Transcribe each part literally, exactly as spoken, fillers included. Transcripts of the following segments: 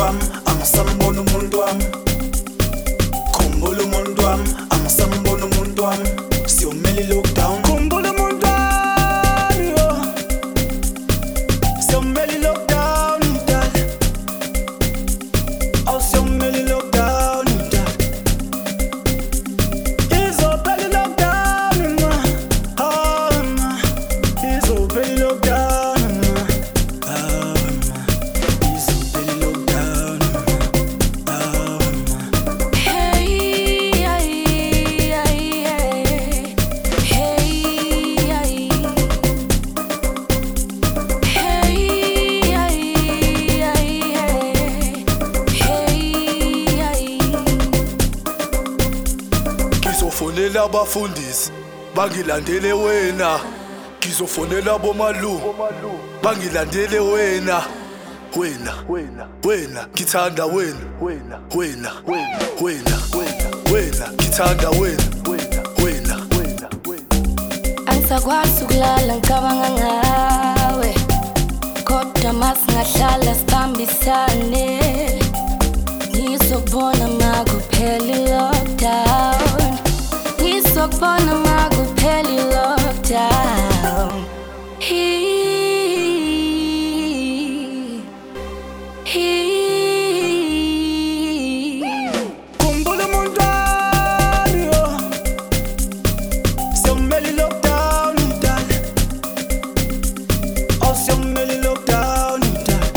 wami, angisambona umuntu wami. Khumbula umuntu wami, angisambona umuntu wami. Siyomela i-lockdown. Khumbula umuntu wami, yo. Siyomela i-lockdown, mdala. Awu siyomela i-lockdown, mdala. Izophela i-lockdown, ma. Hawu, ma. Izophela i-lockdown, ma. Hawu, ma. Izophela i-lockdown, ma. Hawu, ma. Hey, ay, ay, ay. Hey, ay. Hey, ay, ay, ay. Hey, ay. Ngizofonela abafundisi bangilandele wena, ngizofonela abomalu bangilandele wena, wena wena wena ngithanda wena, wena wena wena wena wena ngithanda wena, wena wena wena wena. Angisakwazi ukulala ngicabanga ngawe, kodwa masingahlala sibambisane. Ngizokubona makuphela i-lockdown, ngizokubona makuphela i-lockdown. Hi- hi- Khumbula umuntu wami, yo. Siyomela i-lockdown, mdala. Awu siyomela i-lockdown, mdala.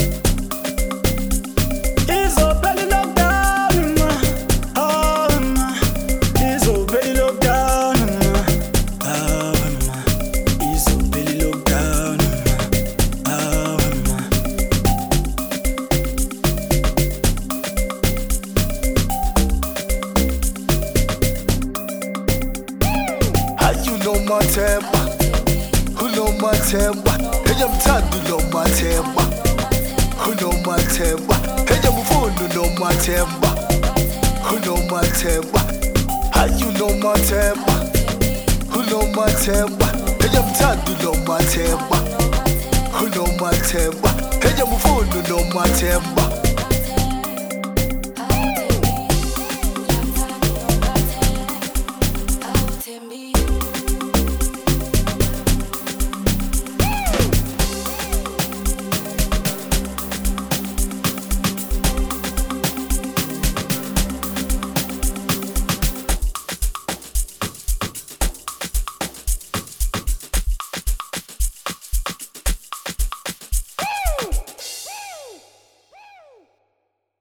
Izophela i-lockdown, ma. Hawu, ma. Izophela i-lockdown, ma. Hawu, ma. Izophela i-lockdown, ma. Hawu, ma. How you know my temper? Who know my temper? Hey, I'm tired, you know my temper. Who know my temper? Hey, I'm phone, you know my temper. Who know my temper? How you know my temper? Who know my temper? Hey, I'm tired, you know my temper. Who know my temper? Hey, I'm phone, you know my temper.